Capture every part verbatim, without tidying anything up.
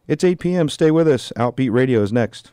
It's eight p.m. Stay with us. Outbeat Radio is next.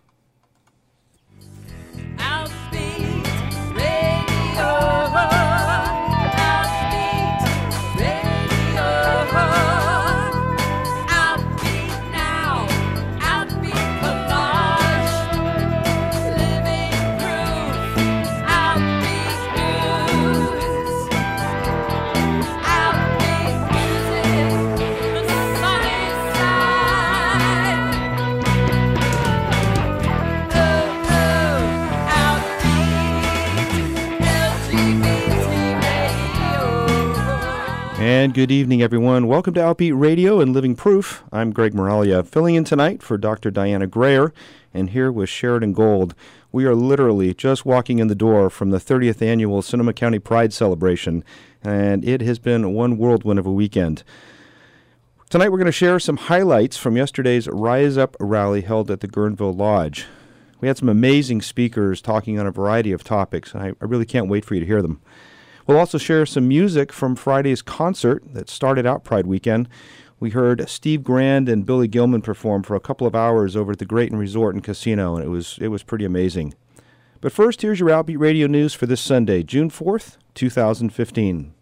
And good evening, everyone. Welcome to Outbeat Radio and Living Proof. I'm Greg Moralia, filling in tonight for Doctor Diana Grayer, and here with Sheridan Gold. We are literally just walking in the door from the thirtieth Annual Sonoma County Pride Celebration, and it has been one whirlwind of a weekend. Tonight we're going to share some highlights from yesterday's Rise Up rally held at the Guerneville Lodge. We had some amazing speakers talking on a variety of topics, and I, I really can't wait for you to hear them. We'll also share some music from Friday's concert that started out Pride Weekend. We heard Steve Grand and Billy Gilman perform for a couple of hours over at the Grayton Resort and Casino, and it was it was pretty amazing. But first, here's your Outbeat Radio news for this Sunday, June fourth, two thousand fifteen.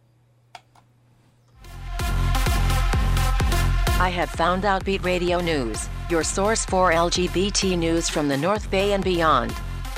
I have found Outbeat Radio News, your source for L G B T news from the North Bay and beyond.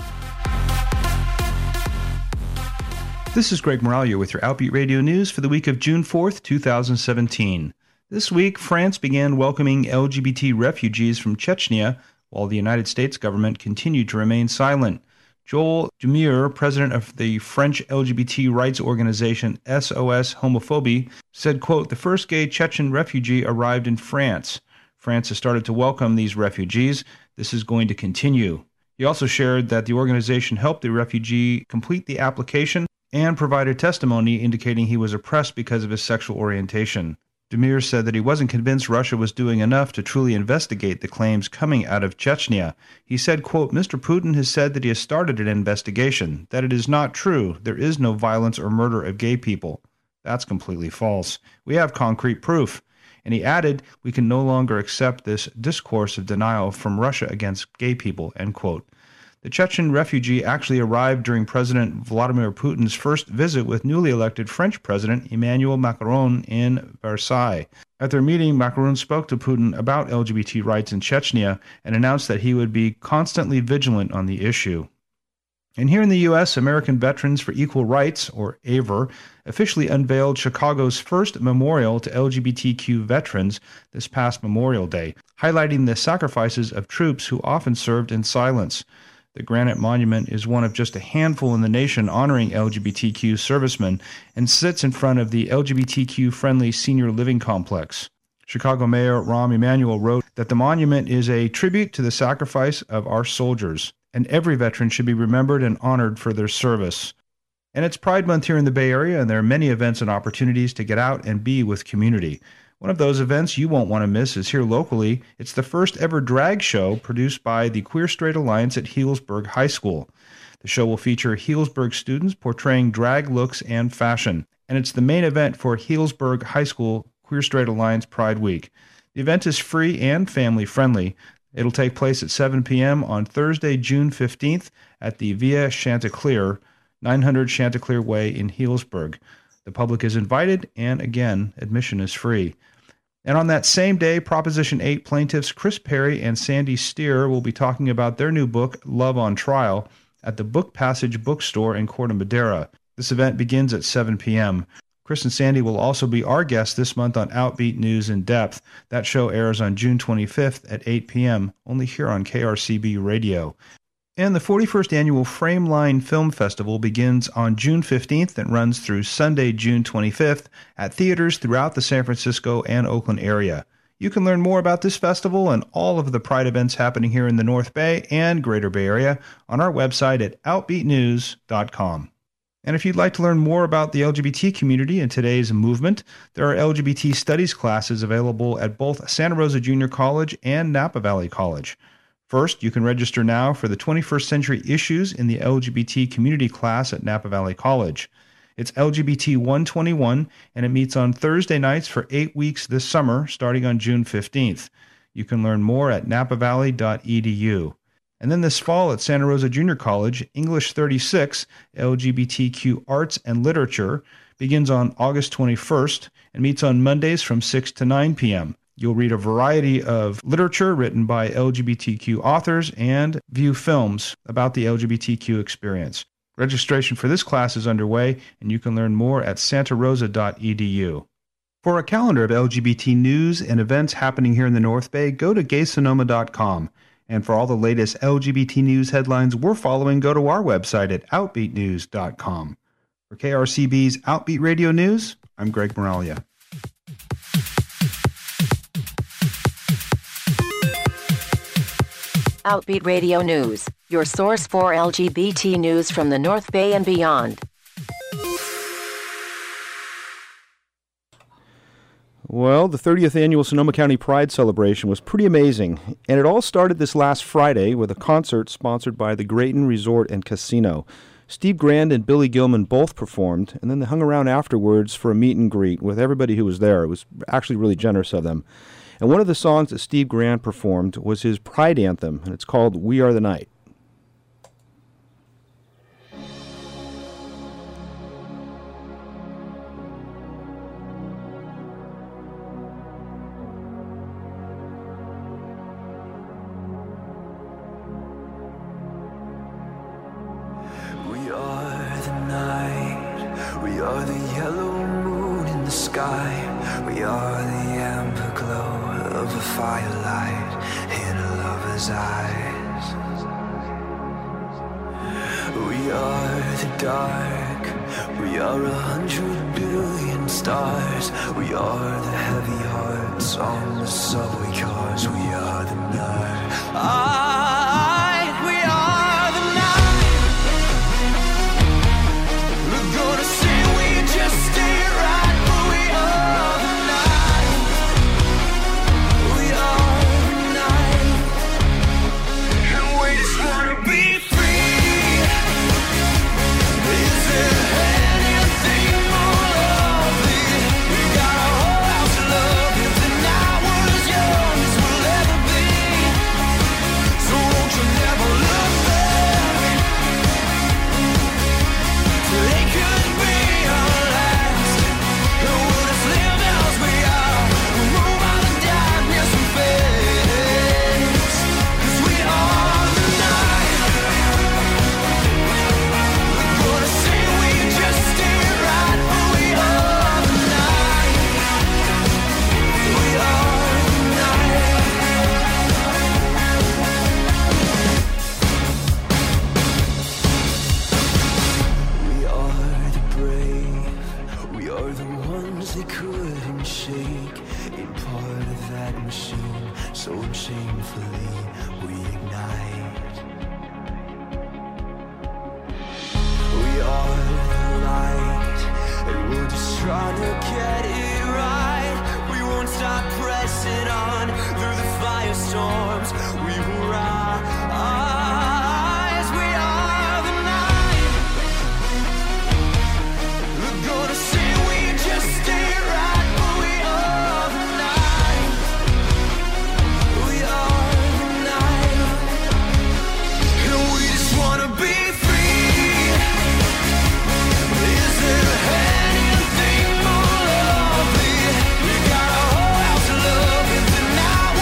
This is Greg Moralia with your Outbeat Radio News for the week of June fourth, two thousand seventeen. This week, France began welcoming L G B T refugees from Chechnya, while the United States government continued to remain silent. Joel Demure, president of the French L G B T rights organization S O S Homophobie, said, quote, "The first gay Chechen refugee arrived in France. France has started to welcome these refugees. This is going to continue." He also shared that the organization helped the refugee complete the application and provided testimony indicating he was oppressed because of his sexual orientation. Demir said that he wasn't convinced Russia was doing enough to truly investigate the claims coming out of Chechnya. He said, quote, "Mister Putin has said that he has started an investigation, that it is not true. There is no violence or murder of gay people. That's completely false. We have concrete proof." And he added, "We can no longer accept this discourse of denial from Russia against gay people," end quote. The Chechen refugee actually arrived during President Vladimir Putin's first visit with newly elected French President Emmanuel Macron in Versailles. At their meeting, Macron spoke to Putin about L G B T rights in Chechnya and announced that he would be constantly vigilant on the issue. And here in the U S, American Veterans for Equal Rights, or A V E R, officially unveiled Chicago's first memorial to L G B T Q veterans this past Memorial Day, highlighting the sacrifices of troops who often served in silence. The granite monument is one of just a handful in the nation honoring L G B T Q servicemen and sits in front of the L G B T Q-friendly senior living complex. Chicago Mayor Rahm Emanuel wrote that the monument is a tribute to the sacrifice of our soldiers, and every veteran should be remembered and honored for their service. And it's Pride Month here in the Bay Area, and there are many events and opportunities to get out and be with community. One of those events you won't want to miss is here locally. It's the first ever drag show produced by the Queer Straight Alliance at Healdsburg High School. The show will feature Healdsburg students portraying drag looks and fashion, and it's the main event for Healdsburg High School Queer Straight Alliance Pride Week. The event is free and family-friendly. It'll take place at seven p.m. on Thursday, June fifteenth at the Via Chanticleer, nine hundred Chanticleer Way in Healdsburg. The public is invited, and again, admission is free. And on that same day, Proposition eight plaintiffs Chris Perry and Sandy Steer will be talking about their new book, Love on Trial, at the Book Passage Bookstore in Corte Madera. This event begins at seven p.m. Chris and Sandy will also be our guests this month on Outbeat News in Depth. That show airs on June twenty-fifth at eight p.m., only here on K R C B Radio. And the forty-first Annual Frameline Film Festival begins on June fifteenth and runs through Sunday, June twenty-fifth at theaters throughout the San Francisco and Oakland area. You can learn more about this festival and all of the Pride events happening here in the North Bay and Greater Bay Area on our website at outbeat news dot com. And if you'd like to learn more about the L G B T community and today's movement, there are L G B T studies classes available at both Santa Rosa Junior College and Napa Valley College. First, you can register now for the twenty-first Century Issues in the L G B T Community class at Napa Valley College. It's L G B T one twenty-one, and it meets on Thursday nights for eight weeks this summer, starting on June fifteenth. You can learn more at napa valley dot e d u. And then this fall at Santa Rosa Junior College, English thirty-six, L G B T Q Arts and Literature, begins on August twenty-first and meets on Mondays from six to nine p.m. You'll read a variety of literature written by L G B T Q authors and view films about the L G B T Q experience. Registration for this class is underway, and you can learn more at santa rosa dot e d u. For a calendar of L G B T news and events happening here in the North Bay, go to gay sonoma dot com. And for all the latest L G B T news headlines we're following, go to our website at outbeat news dot com. For K R C B's Outbeat Radio News, I'm Greg Moralia. Outbeat Radio News, your source for L G B T news from the North Bay and beyond. Well, the thirtieth Annual Sonoma County Pride Celebration was pretty amazing, and it all started this last Friday with a concert sponsored by the Grayton Resort and Casino. Steve Grand and Billy Gilman both performed, and then they hung around afterwards for a meet and greet with everybody who was there. It was actually really generous of them. And one of the songs that Steve Grand performed was his Pride Anthem, and it's called We Are the Night. Now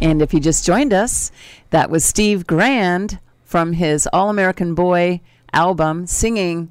And if you just joined us, that was Steve Grand from his All-American Boy album singing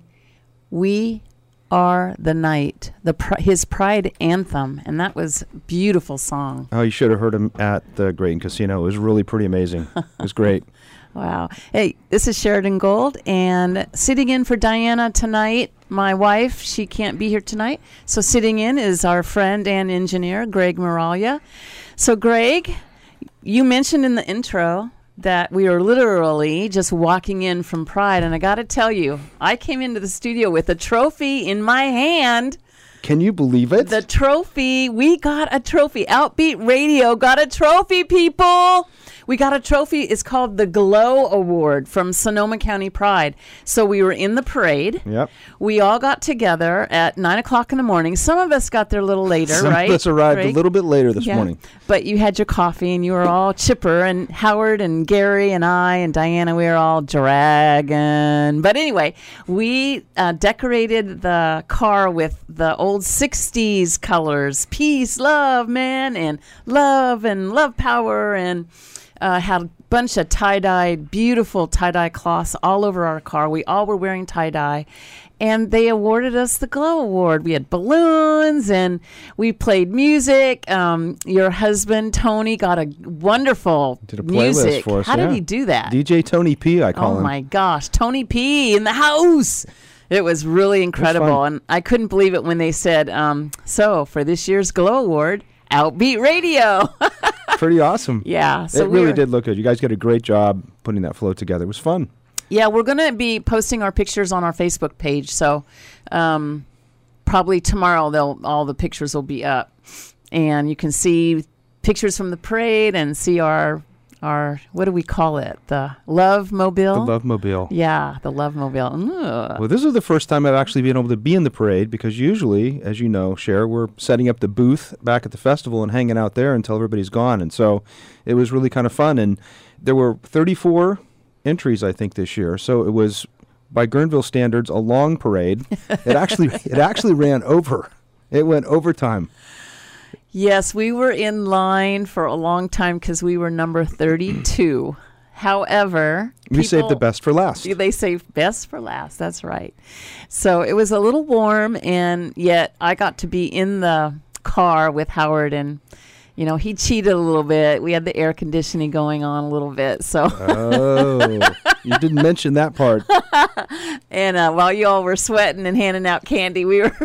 We Are the Night, the pr- his Pride anthem. And that was a beautiful song. Oh, you should have heard him at the Graton Casino. It was really pretty amazing. It was great. Wow. Hey, this is Sheridan Gold, and sitting in for Diana tonight, my wife, she can't be here tonight. So sitting in is our friend and engineer, Greg Moralia. So, Greg, you mentioned in the intro that we are literally just walking in from Pride, and I got to tell you, I came into the studio with a trophy in my hand. Can you believe it? The trophy. We got a trophy. Outbeat Radio got a trophy, people. We got a trophy. It's called the Glow Award from Sonoma County Pride. So we were in the parade. Yep. We all got together at nine o'clock in the morning. Some of us got there a little later, Some right? of us arrived Greg? a little bit later this Yeah. morning. But you had your coffee and you were all chipper. And Howard and Gary and I and Diana, we were all dragging. But anyway, we uh, decorated the car with the old sixties colors. Peace, love, man, and love and love power, and Uh, had a bunch of tie-dyed, beautiful tie-dye cloths all over our car. We all were wearing tie-dye. And they awarded us the Glow Award. We had balloons and we played music. Um, your husband, Tony, got a wonderful Did a playlist music. for us. How yeah. did he do that? D J Tony P, I call Oh, him. my gosh. Tony P in the house. It was really incredible. fun. And I couldn't believe it when they said, um, so for this year's Glow Award, Outbeat Radio. Pretty awesome. Yeah. So it we really were- did look good. You guys did a great job putting that float together. It was fun. Yeah, we're going to be posting our pictures on our Facebook page. So um, probably tomorrow they'll all the pictures will be up. And you can see pictures from the parade and see our, our what do we call it? The Love Mobile? The Love Mobile. Yeah, the Love Mobile. Ugh. Well, this is the first time I've actually been able to be in the parade because usually, as you know, Cher, we're setting up the booth back at the festival and hanging out there until everybody's gone. And so it was really kind of fun. And there were thirty-four entries, I think, this year. So it was, by Guerneville standards, a long parade. It actually it actually ran over. It went overtime. Yes, we were in line for a long time because we were number thirty-two. However, We saved the people- best for last. They saved best for last. That's right. So it was a little warm, and yet I got to be in the car with Howard, and you know he cheated a little bit. We had the air conditioning going on a little bit, so Oh, you didn't mention that part. and uh, while you all were sweating and handing out candy, we were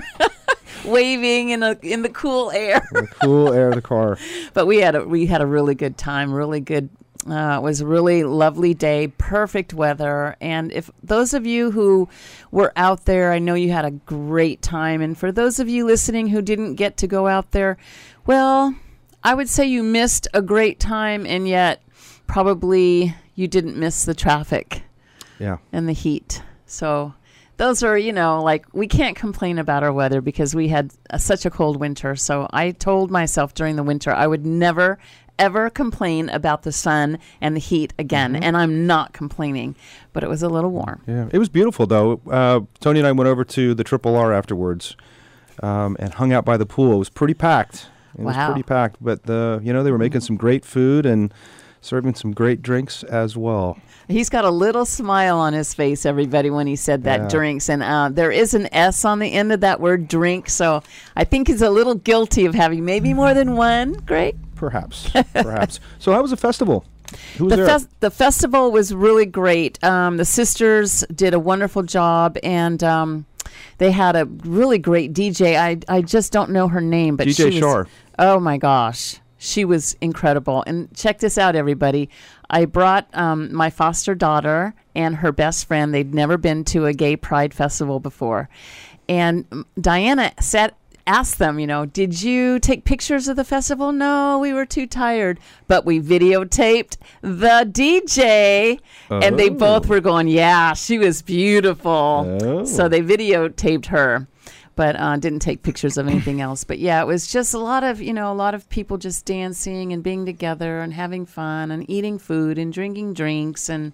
waving in a in the cool air. The cool air of the car. But we had a we had a really good time. Really good. Uh, it was a really lovely day, perfect weather. And if those of you who were out there, I know you had a great time. And for those of you listening who didn't get to go out there, well, I would say you missed a great time, and yet probably you didn't miss the traffic Yeah. and the heat. So those are, you know, like we can't complain about our weather because we had a, such a cold winter. So I told myself during the winter I would never, ever complain about the sun and the heat again. Mm-hmm. And I'm not complaining, but it was a little warm. Yeah, it was beautiful though. Uh, Tony and I went over to the Triple R afterwards um, and hung out by the pool. It was pretty packed. It was Wow. pretty packed, but the you know they were making some great food and serving some great drinks as well. He's got a little smile on his face, everybody, when he said that, Yeah. drinks. And uh, there is an S on the end of that word, drink. So I think he's a little guilty of having maybe more than one. Great. Perhaps, perhaps. So how was the festival? Who was The, there? fes- the festival was really great. Um, the sisters did a wonderful job, and um, they had a really great D J. I I just don't know her name, but D J she was, Shar. Oh my gosh, she was incredible. And check this out, everybody. I brought um, my foster daughter and her best friend. They'd never been to a gay pride festival before, and um, Diana sat. Asked them, you know, did you take pictures of the festival? No, we were too tired. But we videotaped the D J, and they Oh. both were going, yeah, she was beautiful. Oh. So they videotaped her, but uh, didn't take pictures of anything else. But yeah, it was just a lot of, you know, a lot of people just dancing and being together and having fun and eating food and drinking drinks. And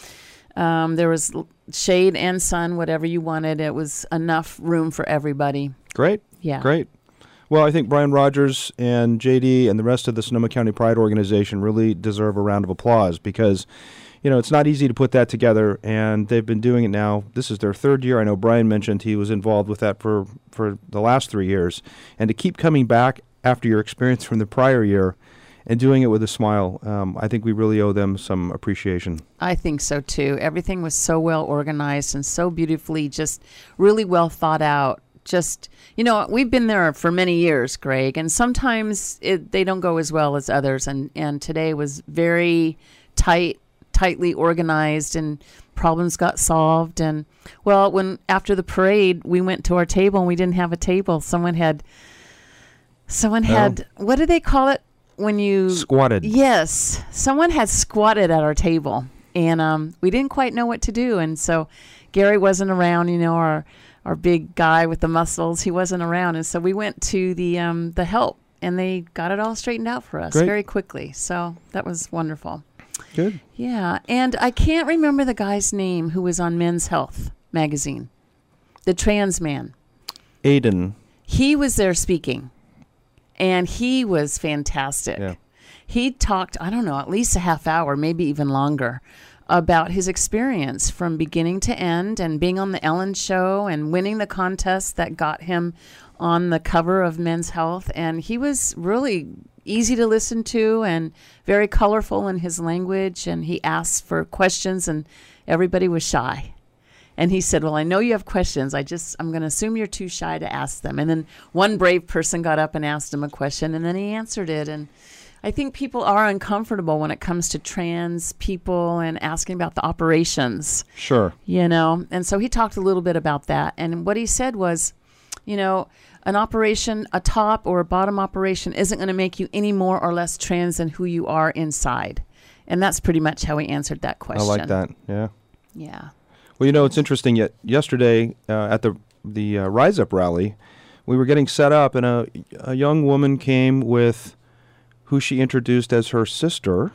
um, there was l- shade and sun, whatever you wanted. It was enough room for everybody. Great. Yeah. Great. Well, I think Brian Rogers and J D and the rest of the Sonoma County Pride organization really deserve a round of applause because, you know, it's not easy to put that together, and they've been doing it now. This is their third year. I know Brian mentioned he was involved with that for, for the last three years. And to keep coming back after your experience from the prior year and doing it with a smile, um, I think we really owe them some appreciation. I think so, too. Everything was so well organized and so beautifully, just really well thought out. Just, you know, we've been there for many years, Greg, and sometimes it, they don't go as well as others. And, and today was very tight, tightly organized, and problems got solved. And, well, when after the parade, we went to our table and we didn't have a table. Someone had, someone had, oh. what do they call it when you? Squatted. Yes. Someone had squatted at our table, and um, we didn't quite know what to do. And so Gary wasn't around, you know, our our big guy with the muscles, he wasn't around. And so we went to the um, the help, and they got it all straightened out for us Great. very quickly. So that was wonderful. Good. Yeah. And I can't remember the guy's name who was on Men's Health magazine, the trans man. Aiden. He was there speaking, and he was fantastic. Yeah. He talked, I don't know, at least a half hour, maybe even longer, about his experience from beginning to end and being on the Ellen Show and winning the contest that got him on the cover of Men's Health. And he was really easy to listen to and very colorful in his language. And he asked for questions, and everybody was shy. And he said, well, I know you have questions. I just, I'm going to assume you're too shy to ask them. And then one brave person got up and asked him a question, and then he answered it. And I think people are uncomfortable when it comes to trans people and asking about the operations. Sure. You know, and so he talked a little bit about that. And what he said was, you know, an operation, a top or a bottom operation isn't going to make you any more or less trans than who you are inside. And that's pretty much how he answered that question. I like that. Yeah. Yeah. Well, you know, it's interesting. Yet yesterday uh, at the the uh, Rise Up rally, we were getting set up, and a a young woman came with who she introduced as her sister,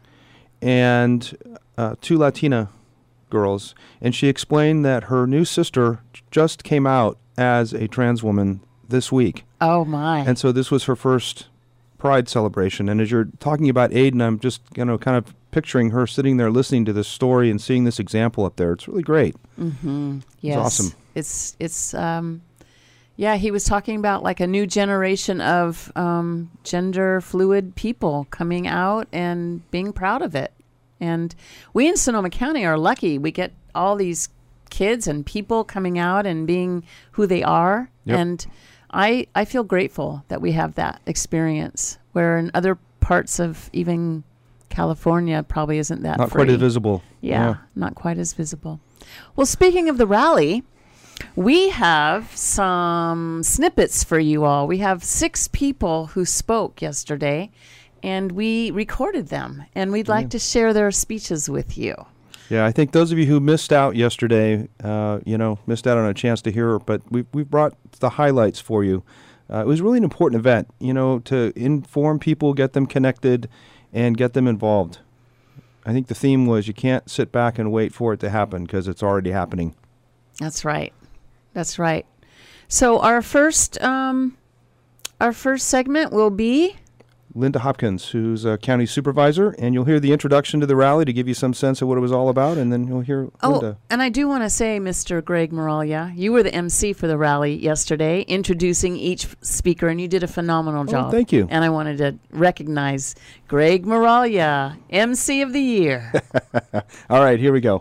and uh, two Latina girls. And she explained that her new sister just came out as a trans woman this week. Oh, my. And so this was her first Pride celebration. And as you're talking about Aiden, I'm just, you know, kind of picturing her sitting there listening to this story and seeing this example up there. It's really great. Mm-hmm. Yes. It's awesome. It's, it's, um, yeah, he was talking about like a new generation of um, gender fluid people coming out and being proud of it. And we in Sonoma County are lucky. We get all these kids and people coming out and being who they are. Yep. And I I feel grateful that we have that experience, where in other parts of even California probably isn't that Not free. quite as visible. Yeah, Yeah. not quite as visible. Well, speaking of the rally, we have some snippets for you all. We have six people who spoke yesterday, and we recorded them, and we'd like to share their speeches with you. Yeah, I think those of you who missed out yesterday, uh, you know, missed out on a chance to hear, but we've, we've brought the highlights for you. Uh, it was really an important event, you know, to inform people, get them connected, and get them involved. I think the theme was you can't sit back and wait for it to happen because it's already happening. That's right. That's right. So our first um, our first segment will be Linda Hopkins, who's a county supervisor, and you'll hear the introduction to the rally to give you some sense of what it was all about, and then you'll hear oh, Linda. And I do want to say, Mister Greg Moralia, you were the M C for the rally yesterday, introducing each speaker, and you did a phenomenal Oh, job. thank you. And I wanted to recognize Greg Moralia, M C of the Year. All right, here we go.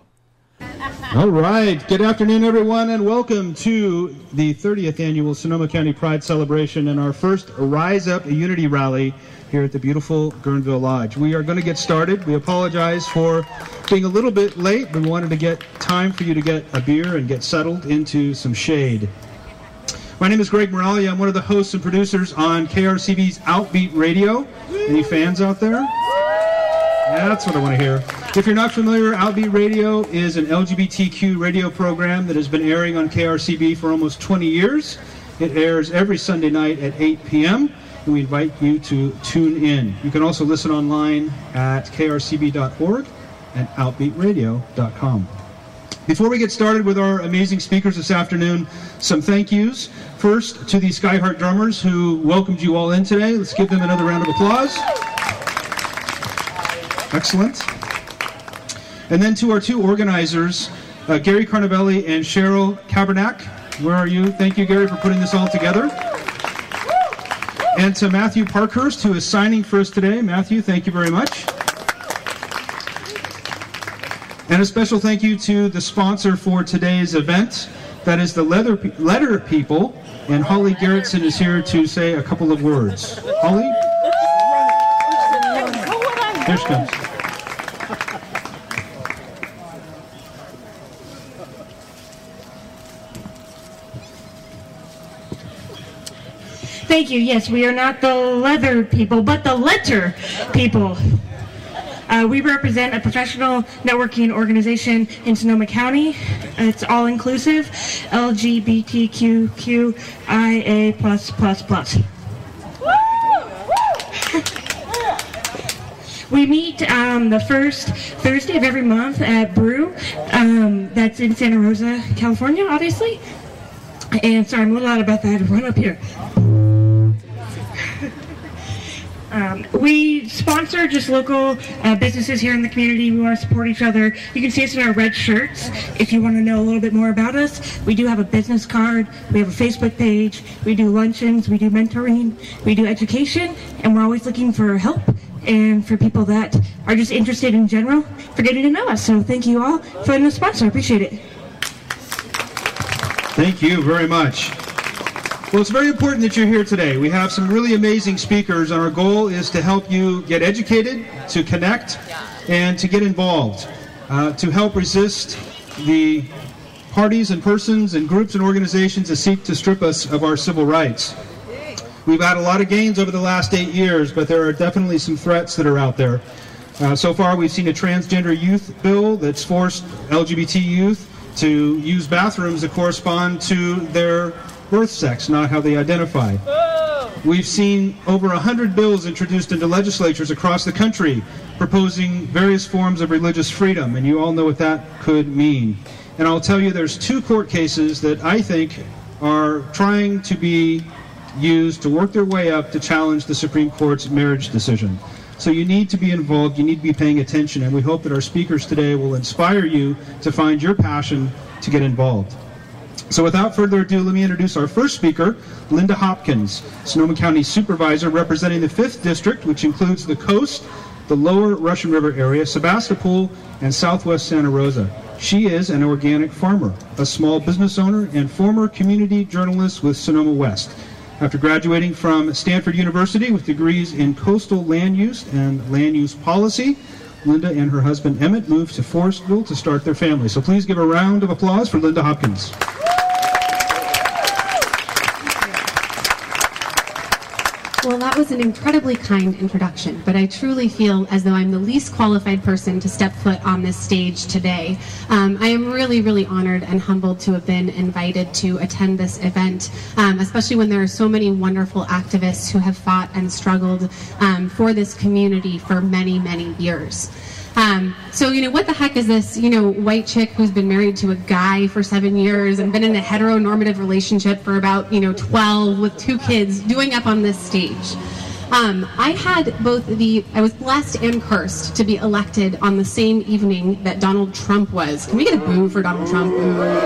All right. Good afternoon, everyone, and welcome to the thirtieth Annual Sonoma County Pride Celebration and our first Rise Up Unity Rally here at the beautiful Guerneville Lodge. We are going to get started. We apologize for being a little bit late, but we wanted to get time for you to get a beer and get settled into some shade. My name is Greg Moralia. I'm one of the hosts and producers on K R C B's Outbeat Radio. Any fans out there? Yeah, that's what I want to hear. If you're not familiar, Outbeat Radio is an L G B T Q radio program that has been airing on K R C B for almost twenty years. It airs every Sunday night at eight p.m., and we invite you to tune in. You can also listen online at k r c b dot org and outbeat radio dot com. Before we get started with our amazing speakers this afternoon, some thank yous. First, to the Skyheart drummers who welcomed you all in today. Let's give them another round of applause. Excellent. And then to our two organizers, uh, Gary Carnavelli and Cheryl Cabernac. Where are you? Thank you, Gary, for putting this all together. And to Matthew Parkhurst, who is signing for us today. Matthew, thank you very much. And a special thank you to the sponsor for today's event. That is the Leather, Letter People. And Holly Gerritsen is here to say a couple of words. Holly? Here she comes. Thank you. Yes, we are not the leather people, but the letter people. Uh, we represent a professional networking organization in Sonoma County. It's all-inclusive, L G B T Q Q I A plus plus plus. We meet um, the first Thursday of every month at Brew. Um, that's in Santa Rosa, California, obviously. And sorry, I'm a little loud about that. Run up here. Um, we sponsor just local uh, businesses here in the community. We want to support each other. You can see us in our red shirts if you want to know a little bit more about us. We do have a business card. We have a Facebook page. We do luncheons. We do mentoring. We do education. And we're always looking for help and for people that are just interested in general for getting to know us. So thank you all for being a sponsor. I appreciate it. Thank you very much. Well, it's very important that you're here today. We have some really amazing speakers, and our goal is to help you get educated, to connect, and to get involved, uh, to help resist the parties and persons and groups and organizations that seek to strip us of our civil rights. We've had a lot of gains over the last eight years, but there are definitely some threats that are out there. Uh, so far, we've seen a transgender youth bill that's forced L G B T youth to use bathrooms that correspond to their birth sex, not how they identify. We've seen over one hundred bills introduced into legislatures across the country proposing various forms of religious freedom, and you all know what that could mean. And I'll tell you, there's two court cases that I think are trying to be used to work their way up to challenge the Supreme Court's marriage decision. So you need to be involved, you need to be paying attention, and we hope that our speakers today will inspire you to find your passion to get involved. So without further ado, let me introduce our first speaker, Linda Hopkins, Sonoma County Supervisor representing the fifth District, which includes the coast, the lower Russian River area, Sebastopol, and southwest Santa Rosa. She is an organic farmer, a small business owner, and former community journalist with Sonoma West. After graduating from Stanford University with degrees in coastal land use and land use policy, Linda and her husband Emmett moved to Forestville to start their family. So please give a round of applause for Linda Hopkins. Well, that was an incredibly kind introduction, but I truly feel as though I'm the least qualified person to step foot on this stage today. Um, I am really, really honored and humbled to have been invited to attend this event, um, especially when there are so many wonderful activists who have fought and struggled um, for this community for many, many years. Um, so, you know, what the heck is this, you know, white chick who's been married to a guy for seven years and been in a heteronormative relationship for about, you know, twelve with two kids doing up on this stage? Um, I had both the, I was blessed and cursed to be elected on the same evening that Donald Trump was. Can we get a boo for Donald Trump?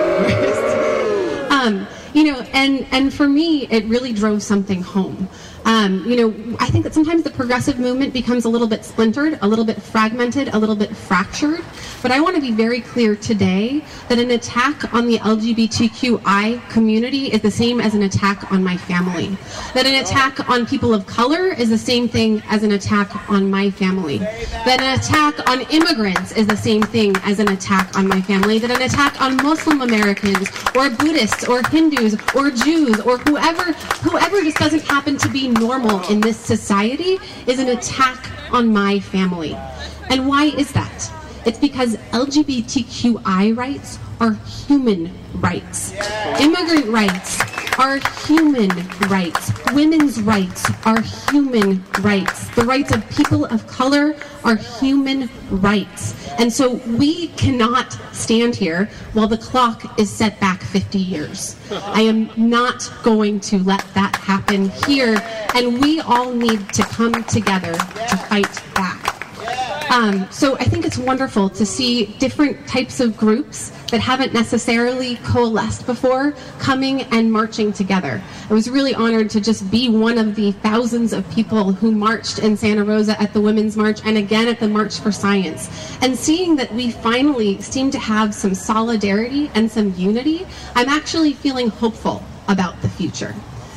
um, you know, and, and for me, it really drove something home. Um, you know, I think that sometimes the progressive movement becomes a little bit splintered, a little bit fragmented, a little bit fractured. But I want to be very clear today that an attack on the L G B T Q I community is the same as an attack on my family. That an attack on people of color is the same thing as an attack on my family. That an attack on immigrants is the same thing as an attack on my family. That an attack on Muslim Americans or Buddhists or Hindus or Jews or whoever, whoever just doesn't happen to be normal in this society is an attack on my family. And why is that? It's because L G B T Q I rights are human rights. Immigrant rights are human rights. Women's rights are human rights. The rights of people of color are human rights. And so we cannot stand here while the clock is set back fifty years. I am not going to let that happen here, and we all need to come together to fight back. Um, so I think it's wonderful to see different types of groups that haven't necessarily coalesced before coming and marching together. I was really honored to just be one of the thousands of people who marched in Santa Rosa at the Women's March and again at the March for Science. And seeing that we finally seem to have some solidarity and some unity, I'm actually feeling hopeful about the future.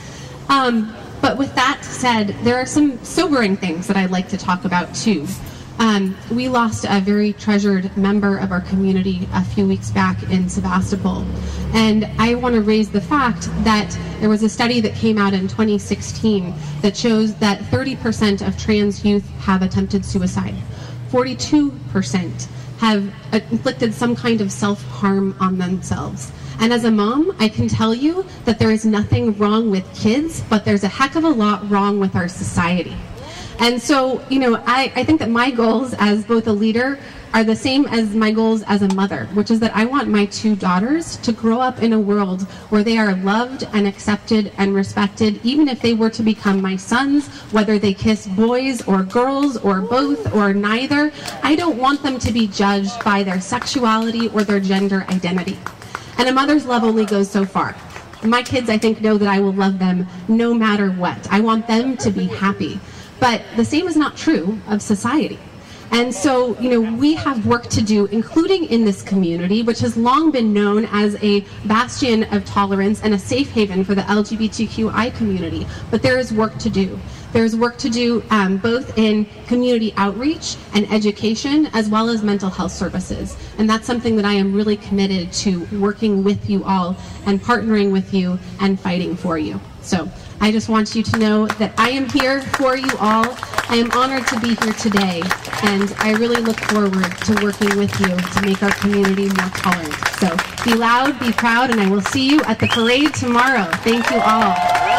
Um, but with that said, there are some sobering things that I'd like to talk about too. Um, we lost a very treasured member of our community a few weeks back in Sebastopol. And I want to raise the fact that there was a study that came out in twenty sixteen that shows that thirty percent of trans youth have attempted suicide. forty-two percent have inflicted some kind of self-harm on themselves. And as a mom, I can tell you that there is nothing wrong with kids, but there's a heck of a lot wrong with our society. And so, you know, I, I think that my goals as both a leader are the same as my goals as a mother, which is that I want my two daughters to grow up in a world where they are loved and accepted and respected, even if they were to become my sons, whether they kiss boys or girls or both or neither. I don't want them to be judged by their sexuality or their gender identity. And a mother's love only goes so far. My kids, I think, know that I will love them no matter what. I want them to be happy. But the same is not true of society. And so, you know, we have work to do, including in this community, which has long been known as a bastion of tolerance and a safe haven for the L G B T Q I community. But there is work to do. There's work to do um, both in community outreach and education, as well as mental health services. And that's something that I am really committed to working with you all and partnering with you and fighting for you. So I just want you to know that I am here for you all. I am honored to be here today, and I really look forward to working with you to make our community more tolerant. So be loud, be proud, and I will see you at the parade tomorrow. Thank you all.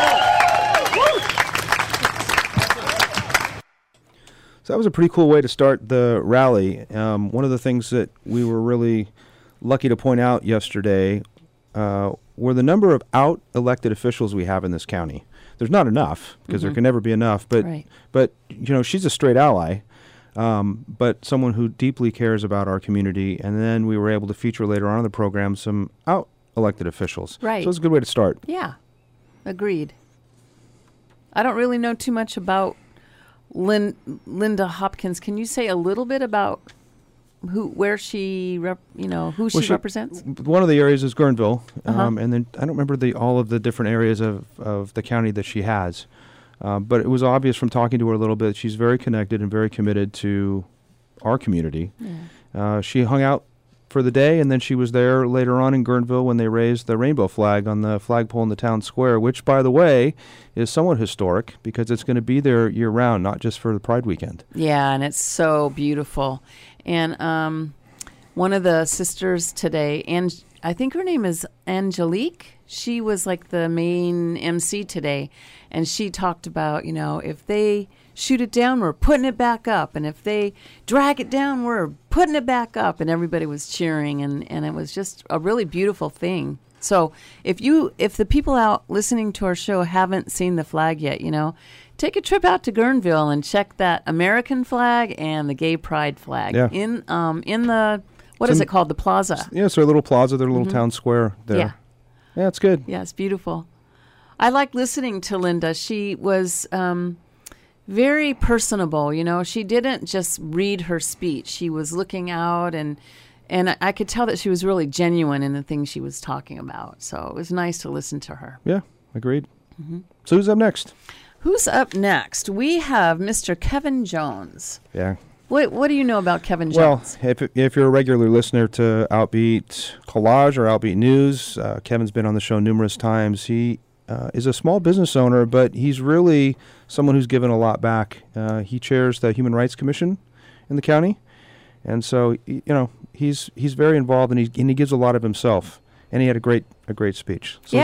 So that was a pretty cool way to start the rally. Um, one of the things that we were really lucky to point out yesterday uh, were the number of out elected officials we have in this county. There's not enough, because mm-hmm. there can never be enough, but, right. but you know, she's a straight ally, um, but someone who deeply cares about our community. And then we were able to feature later on in the program some out elected officials. Right. So it's a good way to start. Yeah, agreed. I don't really know too much about Lin- Linda Hopkins. Can you say a little bit about who, where she, rep, you know, who well, she, she represents? One of the areas is Guerneville, uh-huh. um, and then I don't remember the all of the different areas of, of the county that she has. Uh, but it was obvious from talking to her a little bit, she's very connected and very committed to our community. Yeah. Uh, she hung out for the day, and then she was there later on in Guerneville when they raised the rainbow flag on the flagpole in the town square, which, by the way, is somewhat historic because it's going to be there year-round, not just for the Pride weekend. Yeah, and it's so beautiful. And um, one of the sisters today, and I think her name is Angelique, she was like the main M C today, and she talked about, you know, if they shoot it down, we're putting it back up, and if they drag it down, we're putting it back up, and everybody was cheering, and, and it was just a really beautiful thing. So if you, if the people out listening to our show haven't seen the flag yet, you know, take a trip out to Guerneville and check that American flag and the gay pride flag yeah. in um in the what it's is in, it called the plaza. Yeah, it's their little plaza, their little mm-hmm. town square there. Yeah, yeah, it's good. Yeah, it's beautiful. I like listening to Linda. She was um, very personable. You know, she didn't just read her speech. She was looking out, and and I could tell that she was really genuine in the things she was talking about. So it was nice to listen to her. Yeah, agreed. Mm-hmm. So who's up next? Who's up next? We have Mister Kevin Jones. Yeah. What What do you know about Kevin Well, Jones? if if you're a regular listener to Outbeat Collage or Outbeat News, uh, Kevin's been on the show numerous times. He uh, is a small business owner, but he's really someone who's given a lot back. Uh, he chairs the Human Rights Commission in the county, and so you know he's he's very involved, and he and he gives a lot of himself. And he had a great a great speech. So yeah. let's hear,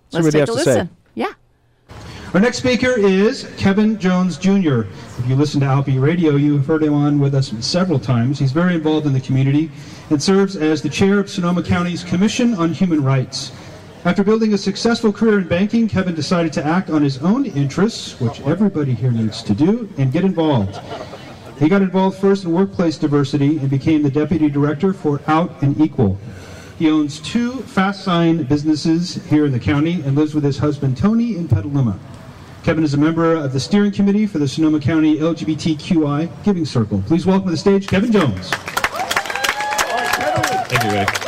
See Let's what he take has a to say. listen. Yeah. Our next speaker is Kevin Jones Junior If you listen to Outbeat Radio, you've heard him on with us several times. He's very involved in the community and serves as the chair of Sonoma County's Commission on Human Rights. After building a successful career in banking, Kevin decided to act on his own interests, which everybody here needs to do, and get involved. He got involved first in workplace diversity and became the deputy director for Out and Equal. He owns two fast sign businesses here in the county and lives with his husband Tony in Petaluma. Kevin is a member of the steering committee for the Sonoma County L G B T Q I Giving Circle. Please welcome to the stage Kevin Jones. Thank you, Rick.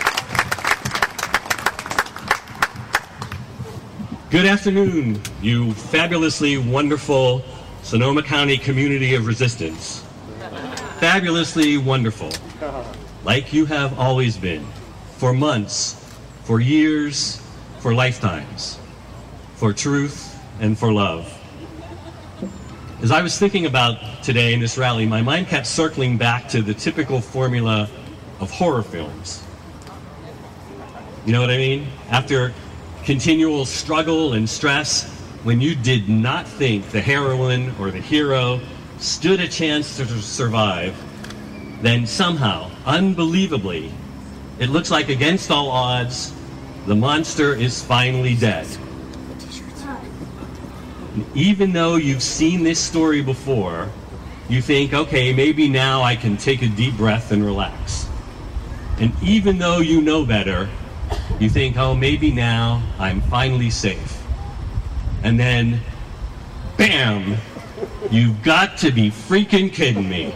Good afternoon, you fabulously wonderful Sonoma County community of resistance. Fabulously wonderful. Like you have always been. For months, for years, for lifetimes. For truth and for love. As I was thinking about today in this rally, my mind kept circling back to the typical formula of horror films. You know what I mean? After continual struggle and stress, when you did not think the heroine or the hero stood a chance to survive, then somehow, unbelievably, it looks like against all odds, the monster is finally dead. Even though you've seen this story before, you think, okay, maybe now I can take a deep breath and relax. And even though you know better, you think, oh, maybe now I'm finally safe. And then, bam! You've got to be freaking kidding me.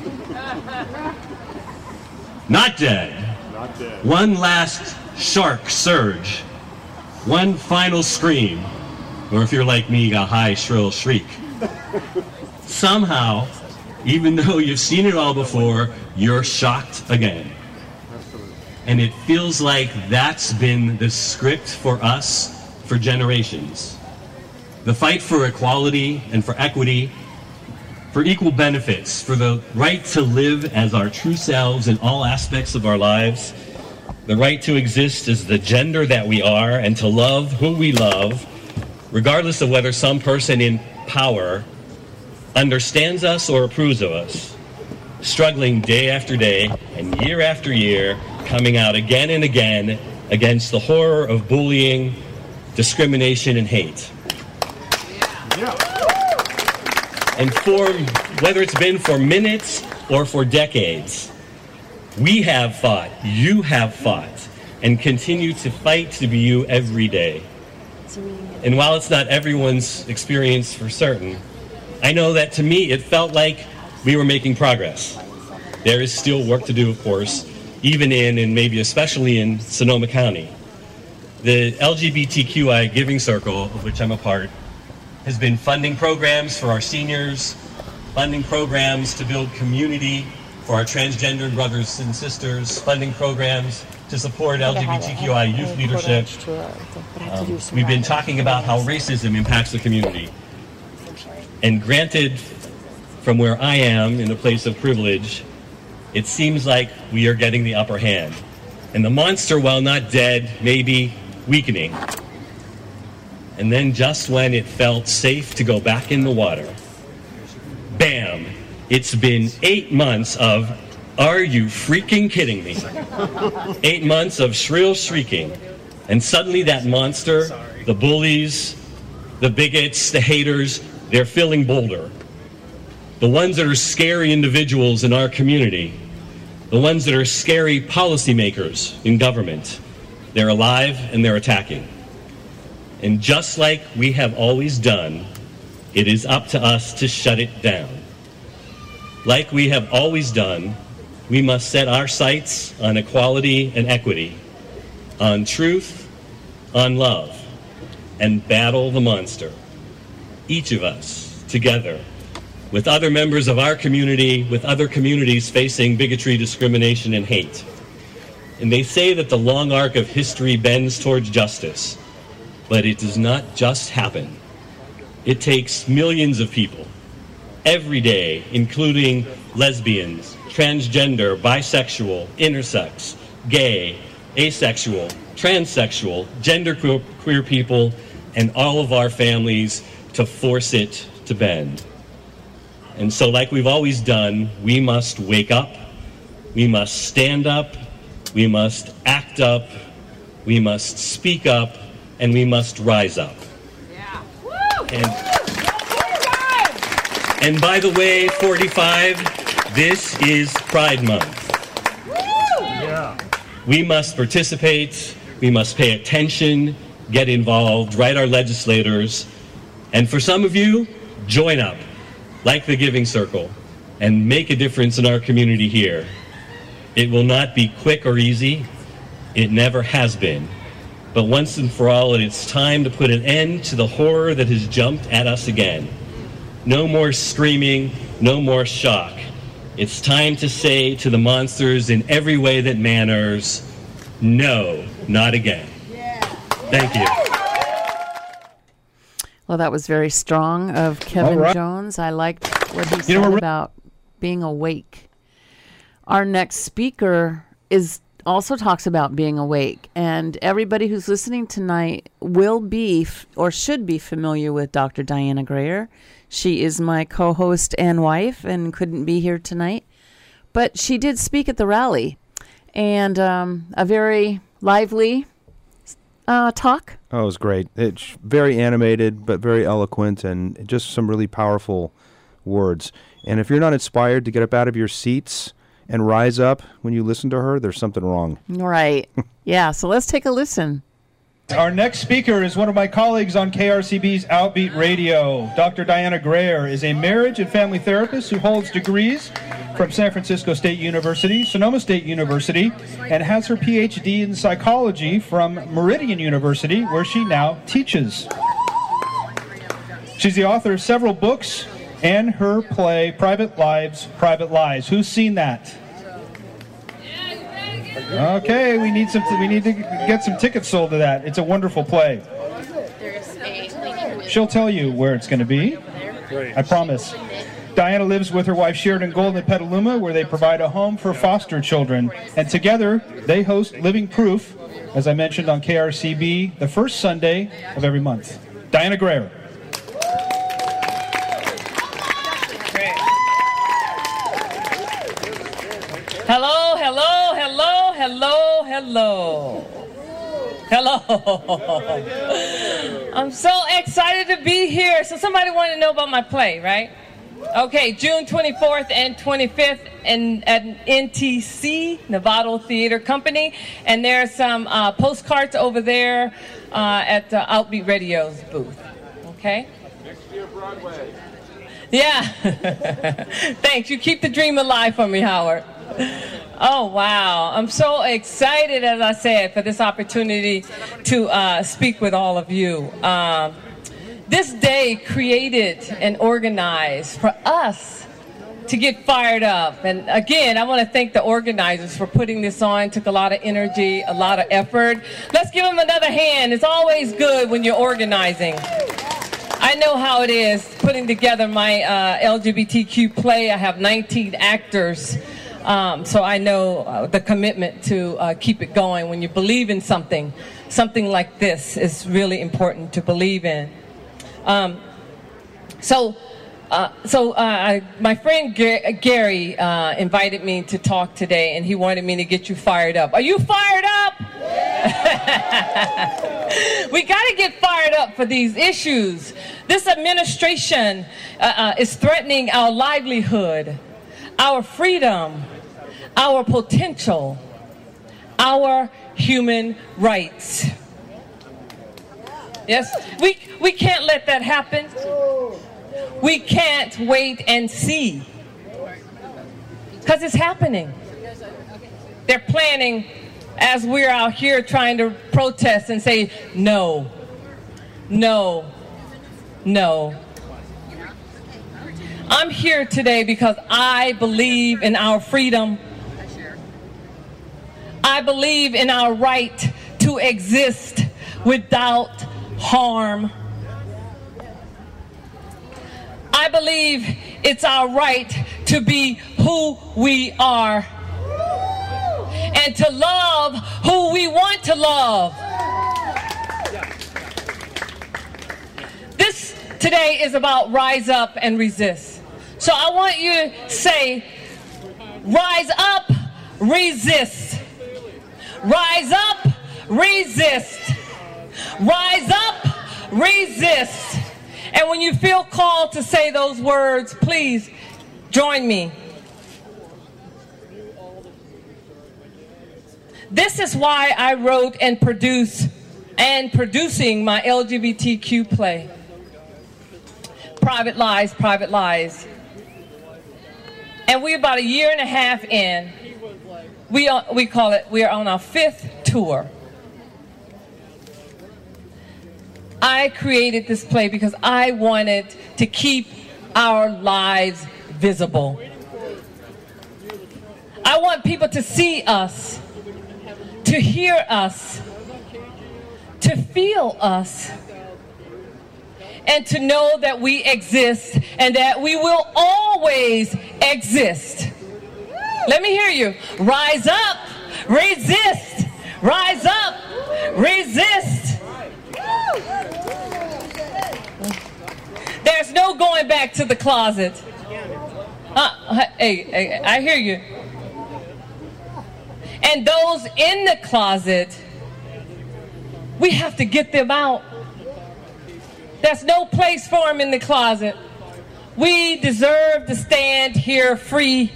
Not dead. Not dead. One last shark surge. One final scream. Or if you're like me, a high, shrill shriek. Somehow, even though you've seen it all before, you're shocked again. And it feels like that's been the script for us for generations. The fight for equality and for equity, for equal benefits, for the right to live as our true selves in all aspects of our lives, the right to exist as the gender that we are and to love who we love, regardless of whether some person in power understands us or approves of us, struggling day after day and year after year, coming out again and again against the horror of bullying, discrimination, and hate. And for, whether it's been for minutes or for decades, we have fought, you have fought, and continue to fight to be you every day. And while it's not everyone's experience for certain, I know that to me it felt like we were making progress. There is still work to do, of course, even in, and maybe especially in, Sonoma County. The L G B T Q I Giving Circle, of which I'm a part, has been funding programs for our seniors, funding programs to build community for our transgender brothers and sisters, funding programs to support L G B T Q I youth leadership. Um, we've been talking about how racism impacts the community. And granted, from where I am in a place of privilege, it seems like we are getting the upper hand. And the monster, while not dead, may be weakening. And then just when it felt safe to go back in the water, bam, it's been eight months of, are you freaking kidding me? Eight months of shrill shrieking. And suddenly that monster, the bullies, the bigots, the haters, they're feeling bolder. The ones that are scary individuals in our community, the ones that are scary policymakers in government, they're alive and they're attacking. And just like we have always done, it is up to us to shut it down. Like we have always done, we must set our sights on equality and equity, on truth, on love, and battle the monster. Each of us, together, with other members of our community, with other communities facing bigotry, discrimination, and hate. And they say that the long arc of history bends towards justice, but it does not just happen. It takes millions of people, every day, including lesbians, transgender, bisexual, intersex, gay, asexual, transsexual, genderqueer queer people, and all of our families to force it to bend. And so, like we've always done, we must wake up, we must stand up, we must act up, we must speak up, and we must rise up. Yeah. Woo! And, and by the way, forty-five, this is Pride Month. Woo! Yeah. We must participate, we must pay attention, get involved, write our legislators, and for some of you, join up, like the Giving Circle, and make a difference in our community here. It will not be quick or easy. It never has been. But once and for all, it's time to put an end to the horror that has jumped at us again. No more screaming, no more shock. It's time to say to the monsters in every way that manners, no, not again. Thank you. Well, that was very strong of Kevin right. Jones. I liked what he You said know, we're- about being awake. Our next speaker is also talks about being awake, and everybody who's listening tonight will be f- or should be familiar with Doctor Diana Greer. She is my co-host and wife and couldn't be here tonight, but she did speak at the rally, and um, a very lively uh, talk. Oh, it was great. It's very animated, but very eloquent, and just some really powerful words. And if you're not inspired to get up out of your seats and rise up when you listen to her, there's something wrong. Right. Yeah, so let's take a listen. Our next speaker is one of my colleagues on K R C B's Outbeat Radio. Doctor Diana Greer is a marriage and family therapist who holds degrees from San Francisco State University, Sonoma State University, and has her P H D in psychology from Meridian University, where she now teaches. She's the author of several books and her play, Private Lives, Private Lies. Who's seen that? Okay, we need some. We need to get some tickets sold to that. It's a wonderful play. She'll tell you where it's going to be. I promise. Diana lives with her wife Sheridan Gold in Petaluma, where they provide a home for foster children. And together, they host Living Proof, as I mentioned, on K R C B, the first Sunday of every month. Diana Greer. Hello, hello, hello, hello, hello. Hello. I'm so excited to be here. So somebody wanted to know about my play, right? Okay, June twenty-fourth and twenty-fifth in, at N T C, Novato Theater Company. And there are some uh, postcards over there uh, at the Outbeat Radio's booth. Okay? Next year, Broadway. Yeah. Thanks. You keep the dream alive for me, Howard. Oh, wow. I'm so excited, as I said, for this opportunity to uh, speak with all of you. Um, this day created and organized for us to get fired up. And again, I want to thank the organizers for putting this on. It took a lot of energy, a lot of effort. Let's give them another hand. It's always good when you're organizing. I know how it is putting together my uh, L G B T Q play. I have nineteen actors. Um, so I know uh, the commitment to uh, keep it going. When you believe in something, something like this is really important to believe in. Um, so, uh, so uh, I, my friend G- Gary uh, invited me to talk today, and he wanted me to get you fired up. Are you fired up? We got to get fired up for these issues. This administration uh, uh, is threatening our livelihood, our freedom, our potential, our human rights. Yes, we, we can't let that happen. We can't wait and see. Because it's happening. They're planning as we're out here trying to protest and say, no, no, no. I'm here today because I believe in our freedom. I believe in our right to exist without harm. I believe it's our right to be who we are and to love who we love. This today is about rise up and resist. So I want you to say, rise up, resist. Rise up, resist. Rise up, resist. And when you feel called to say those words, please join me. This is why I wrote and produced and producing my L G B T Q play. Private Lies, Private Lies. And we're about a year and a half in. We, are, we call it, we are on our fifth tour. I created this play because I wanted to keep our lives visible. I want people to see us, to hear us, to feel us, and to know that we exist and that we will always exist. Let me hear you. Rise up, resist. Rise up, resist. There's no going back to the closet. Uh, hey, hey, I hear you. And those in the closet, we have to get them out. There's no place for them in the closet. We deserve to stand here free.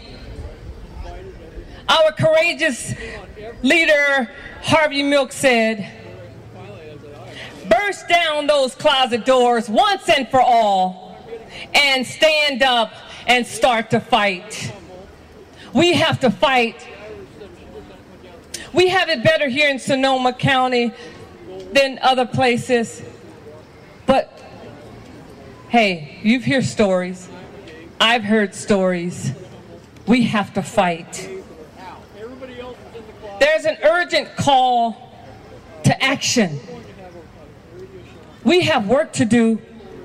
Our courageous leader, Harvey Milk, said, burst down those closet doors once and for all and stand up and start to fight. We have to fight. We have it better here in Sonoma County than other places. But, hey, you've heard stories. I've heard stories. We have to fight. There's an urgent call to action. We have work to do.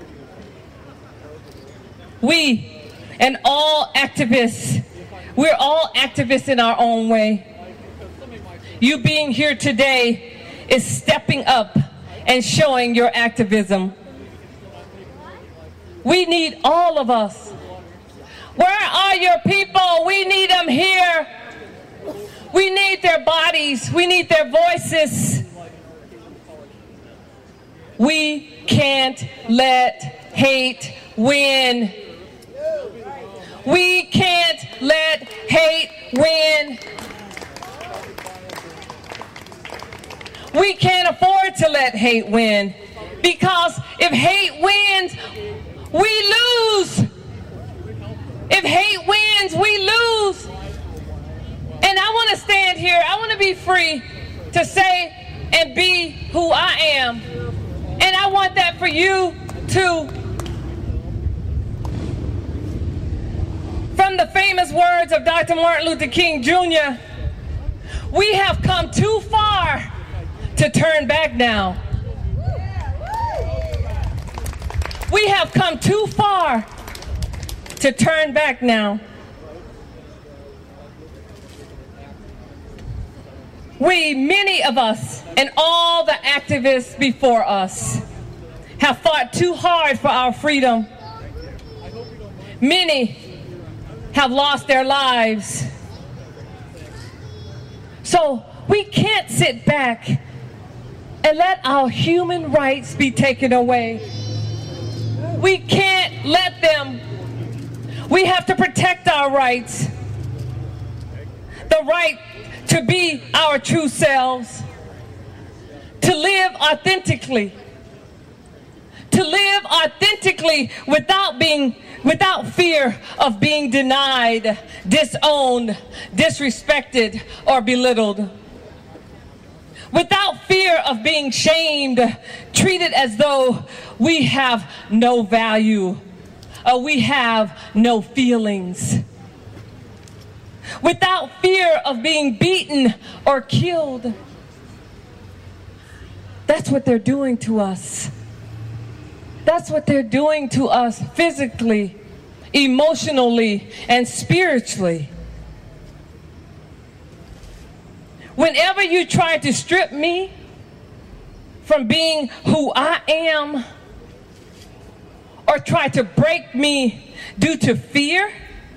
We and all activists, we're all activists in our own way. You being here today is stepping up and showing your activism. We need all of us. Where are your people? We need them here. We need their bodies. We need their voices. We can't let hate win. We can't let hate win. We can't afford to let hate win, because if hate wins, we lose. If hate wins, we lose. And I want to stand here. I want to be free to say and be who I am. And I want that for you too. From the famous words of Doctor Martin Luther King Junior, we have come too far to turn back now. We have come too far to turn back now. We, many of us, and all the activists before us, have fought too hard for our freedom. Many have lost their lives. So we can't sit back and let our human rights be taken away. We can't let them. We have to protect our rights. The right to be our true selves, to live authentically, to live authentically without being, without fear of being denied, disowned, disrespected, or belittled. Without fear of being shamed, treated as though we have no value, or we have no feelings. Without fear of being beaten or killed. That's what they're doing to us. That's what they're doing to us physically, emotionally, and spiritually. Whenever you try to strip me from being who I am, or try to break me due to fear,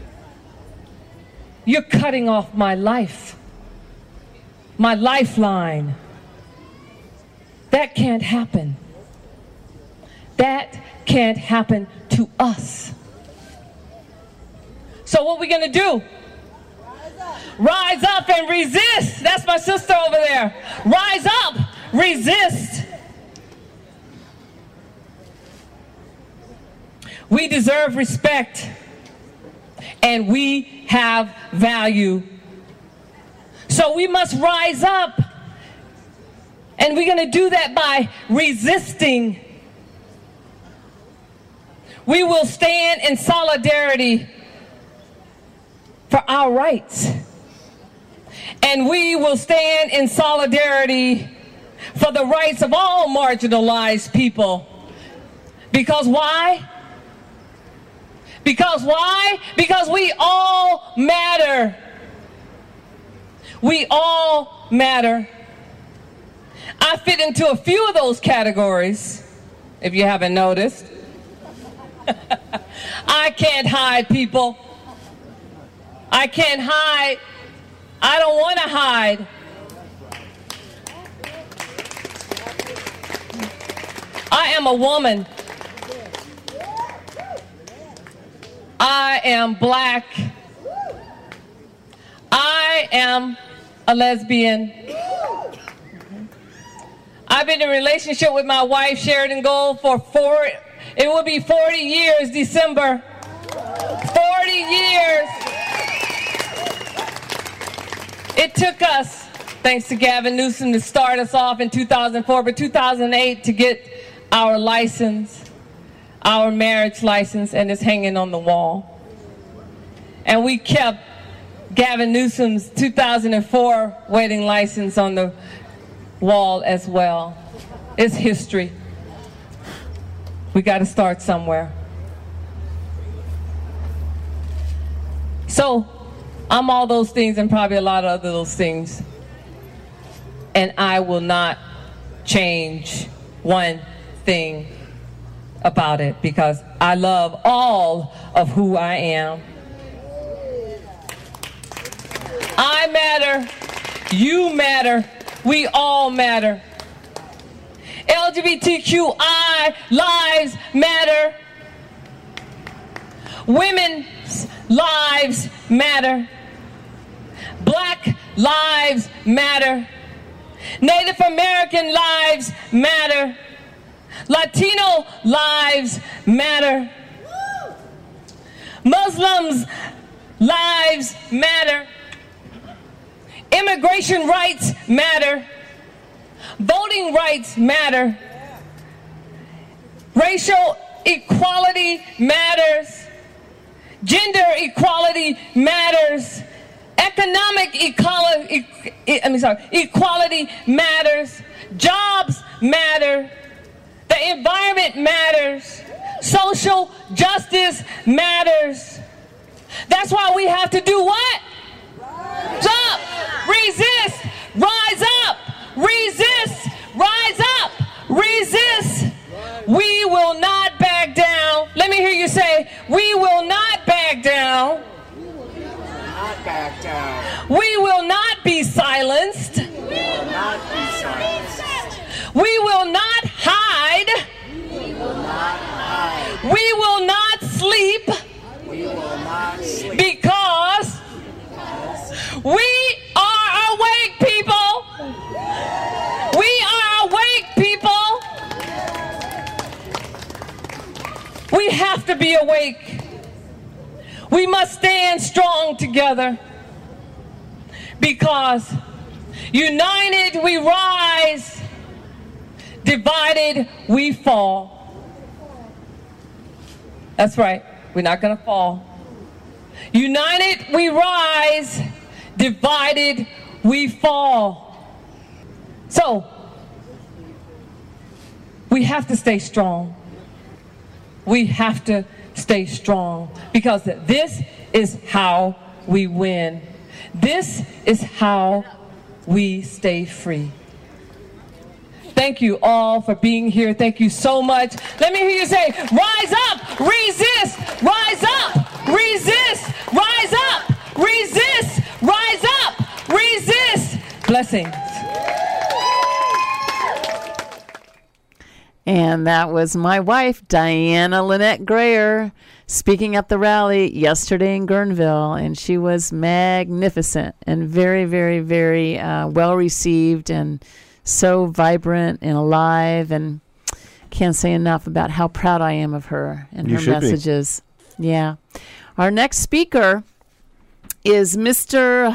you're cutting off my life, my lifeline. That can't happen. That can't happen to us. So what are we going to do? Rise up and resist. That's my sister over there. Rise up, resist. We deserve respect, and we have value. So we must rise up, and we're going to do that by resisting. We will stand in solidarity for our rights, and we will stand in solidarity for the rights of all marginalized people. Because why? Because why? Because we all matter. We all matter. I fit into a few of those categories, if you haven't noticed. I can't hide, people. I can't hide. I don't want to hide. I am a woman. I am black. I am a lesbian. I've been in a relationship with my wife, Sheridan Gold, for four, it will be forty years, December. forty years. It took us, thanks to Gavin Newsom, to start us off in two thousand four, but two thousand eight to get our license, our marriage license, and it's hanging on the wall. And we kept Gavin Newsom's two thousand four wedding license on the wall as well. It's history. We got to start somewhere. So, I'm all those things and probably a lot of other those things. And I will not change one thing about it, because I love all of who I am. I matter. You matter. We all matter. L G B T Q I lives matter. Women's lives matter. Black lives matter. Native American lives matter. Latino lives matter. Muslims lives matter. Immigration rights matter. Voting rights matter. Racial equality matters. Gender equality matters. Economic equality, I mean, sorry, equality matters. Jobs matter. The environment matters. Social justice matters. That's why we have to do what? Rise up, resist, rise up, resist, rise up, resist. We will not back down. Let me hear you say, we will not back down. Not back down. We will not be silenced. We will not be silenced. We will not hide. We will not hide. We will not sleep. We will not sleep. Because we are awake, people. We are awake, people. We have to be awake. We must stand strong together, because united we rise, divided we fall. That's right, we're not going to fall. United we rise, divided we fall. So, we have to stay strong. We have to stay strong, because this is how we win. This is how we stay free. Thank you all for being here. Thank you so much. Let me hear you say, rise up, resist, rise up, resist, rise up, resist, rise up, resist. Blessings. And that was my wife, Diana Lynette Grayer, speaking at the rally yesterday in Guerneville. And she was magnificent and very, very, very uh, well received and so vibrant and alive, and can't say enough about how proud I am of her and You her should messages. Be. Yeah. Our next speaker is Mister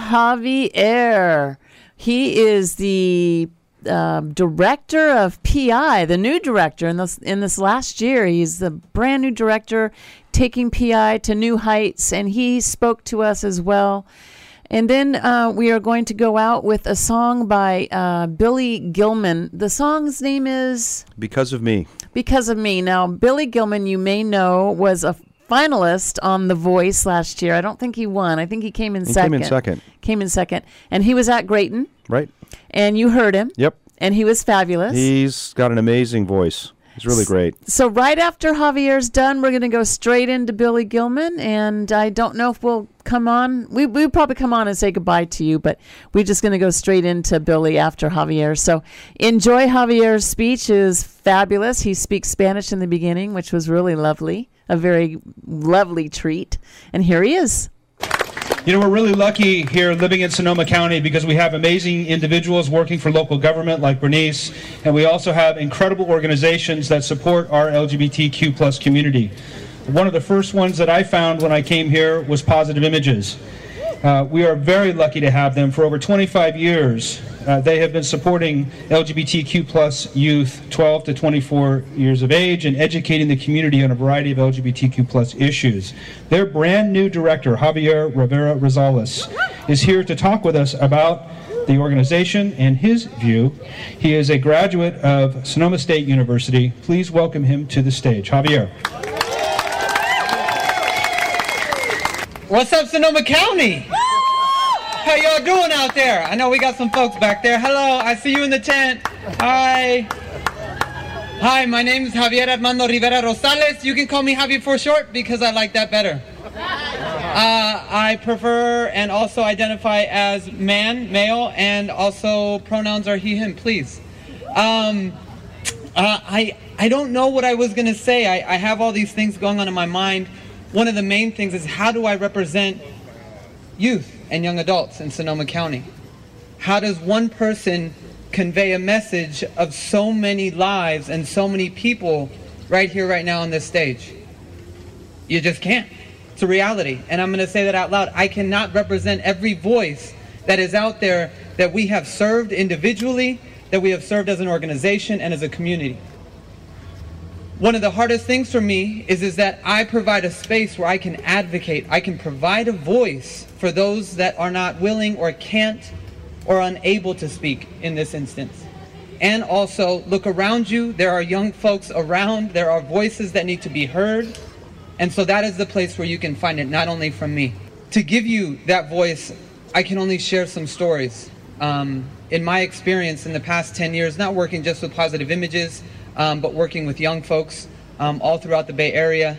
Javier. He is the uh, director of P I, the new director in this in this last year. He's the brand new director, taking P I to new heights, and he spoke to us as well. And then uh, we are going to go out with a song by uh, Billy Gilman. The song's name is Because of Me. Because of Me. Now, Billy Gilman, you may know, was a finalist on The Voice last year. I don't think he won. I think he came in He second. came in second. Came in second. And he was at Grayton. Right. And you heard him. Yep. And he was fabulous. He's got an amazing voice. He's really great. So right after Javier's done, we're going to go straight into Billy Gilman, and I don't know if we'll come on. We we'll probably come on and say goodbye to you, but we're just going to go straight into Billy after Javier. So enjoy Javier's speech. It is fabulous. He speaks Spanish in the beginning, which was really lovely, a very lovely treat. And here he is. You know, we're really lucky here living in Sonoma County because we have amazing individuals working for local government like Bernice, and we also have incredible organizations that support our L G B T Q plus community. One of the first ones that I found when I came here was Positive Images. Uh, we are very lucky to have them. For over twenty-five years, uh, they have been supporting L G B T Q plus youth twelve to twenty-four years of age and educating the community on a variety of L G B T Q plus issues. Their brand new director, Javier Rivera Rosales, is here to talk with us about the organization and his view. He is a graduate of Sonoma State University. Please welcome him to the stage. Javier. What's up, Sonoma County? How y'all doing out there? I know we got some folks back there. Hello, I see you in the tent. Hi. Hi, my name is Javier Armando Rivera Rosales. You can call me Javier for short because I like that better. Uh, I prefer and also identify as man, male, and also pronouns are he, him, please. Um, uh, I, I don't know what I was going to say. I, I have all these things going on in my mind. One of the main things is, how do I represent youth and young adults in Sonoma County? How does one person convey a message of so many lives and so many people right here, right now on this stage? You just can't. It's a reality. And I'm going to say that out loud. I cannot represent every voice that is out there that we have served individually, that we have served as an organization and as a community. One of the hardest things for me is, is that I provide a space where I can advocate. I can provide a voice for those that are not willing or can't or unable to speak in this instance. And also, look around you. There are young folks around. There are voices that need to be heard. And so that is the place where you can find it, not only from me. To give you that voice, I can only share some stories. Um, in my experience in the past ten years, not working just with Positive Images, Um, but working with young folks um, all throughout the Bay Area.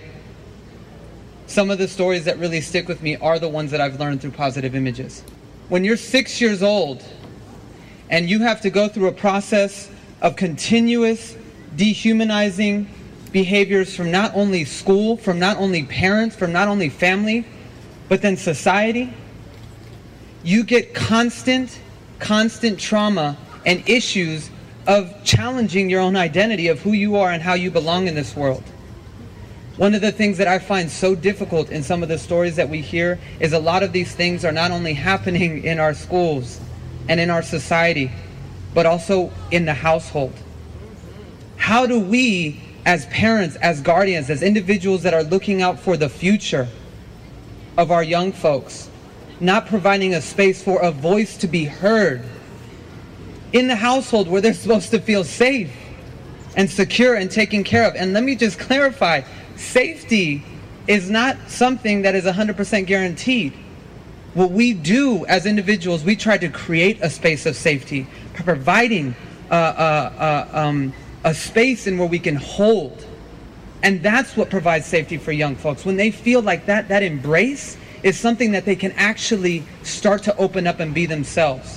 Some of the stories that really stick with me are the ones that I've learned through Positive Images. When you're six years old and you have to go through a process of continuous dehumanizing behaviors from not only school, from not only parents, from not only family, but then society, you get constant, constant trauma and issues of challenging your own identity of who you are and how you belong in this world. One of the things that I find so difficult in some of the stories that we hear is a lot of these things are not only happening in our schools and in our society, but also in the household. How do we, as parents, as guardians, as individuals that are looking out for the future of our young folks, not providing a space for a voice to be heard in the household where they're supposed to feel safe and secure and taken care of? And let me just clarify, safety is not something that is one hundred percent guaranteed. What we do as individuals, we try to create a space of safety, providing uh, uh, uh, um, a space in where we can hold. And that's what provides safety for young folks. When they feel like that, that embrace is something that they can actually start to open up and be themselves.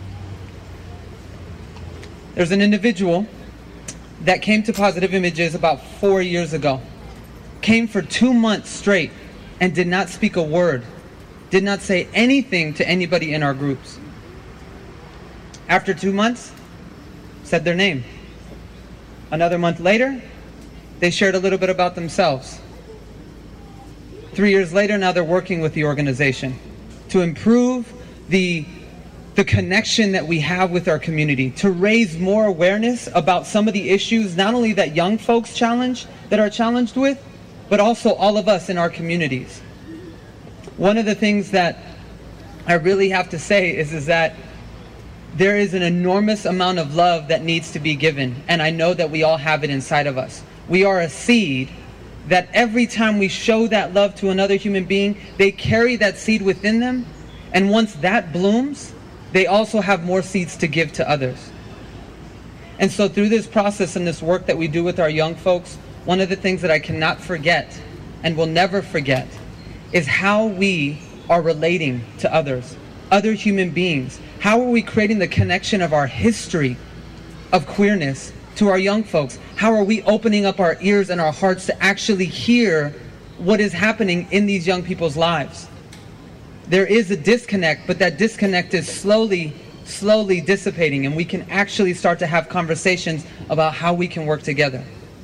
There's an individual that came to Positive Images about four years ago. Came for two months straight and did not speak a word. Did not say anything to anybody in our groups. After two months, said their name. Another month later, they shared a little bit about themselves. Three years later, now they're working with the organization to improve the, the connection that we have with our community, to raise more awareness about some of the issues, not only that young folks challenge, that are challenged with, but also all of us in our communities. One of the things that I really have to say is, is that there is an enormous amount of love that needs to be given, and I know that we all have it inside of us. We are a seed that every time we show that love to another human being, they carry that seed within them, and once that blooms, they also have more seeds to give to others. And so through this process and this work that we do with our young folks, one of the things that I cannot forget and will never forget is how we are relating to others, other human beings. How are we creating the connection of our history of queerness to our young folks? How are we opening up our ears and our hearts to actually hear what is happening in these young people's lives? There is a disconnect, but that disconnect is slowly, slowly dissipating, and we can actually start to have conversations about how we can work together.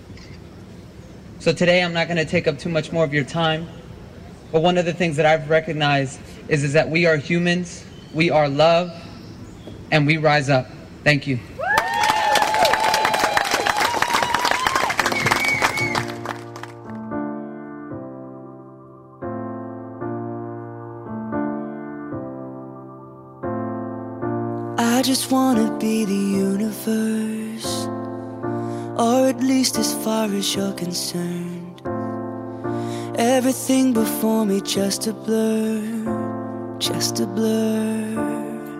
So today I'm not going to take up too much more of your time, but one of the things that I've recognized is, is that we are humans, we are love, and we rise up. Thank you. I just wanna be the universe, or at least as far as you're concerned. Everything before me just a blur, just a blur.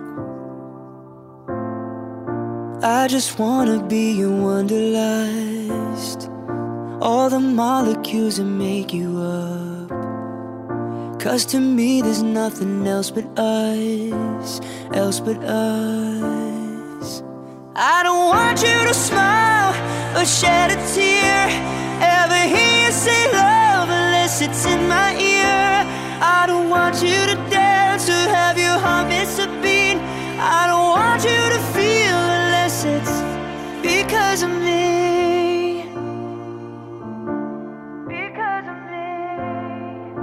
I just wanna be your wanderlust, all the molecules that make you up. 'Cause to me there's nothing else but us, else but us. I don't want you to smile or shed a tear, ever hear you say love unless it's in my ear. I don't want you to dance or have your heart miss a beat. I don't want you to feel unless it's because of me, because of me.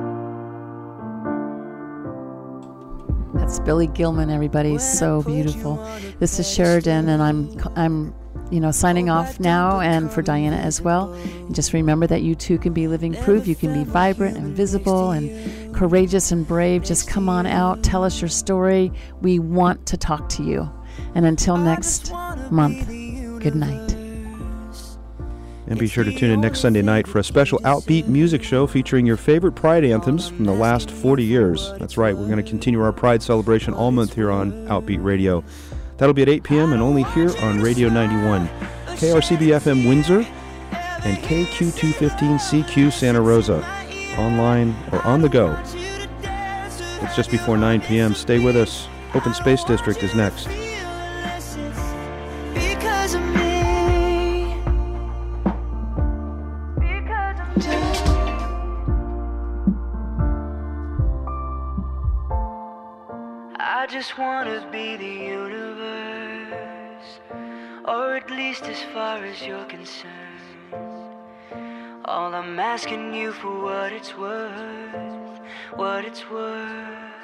That's Billy Gilman, everybody. So beautiful. This is Sheridan, and I'm I'm you know signing off now, and for Diana as well. And just remember that you too can be living proof. You can be vibrant and visible and courageous and brave. Just come on out, tell us your story. We want to talk to you. And until next month, good night. And be sure to tune in next Sunday night for a special Outbeat music show featuring your favorite Pride anthems from the last forty years. That's right, we're going to continue our Pride celebration all month here on Outbeat Radio. That'll be at eight p.m. and only here on Radio ninety-one, K R C B F M Windsor, and K Q two fifteen C Q Santa Rosa, online or on the go. It's just before nine p.m. Stay with us. Open Space District is next. Because of me, because of me. I just wanna be the universe, or at least as far as you're concerned. All I'm asking you for what it's worth, what it's worth.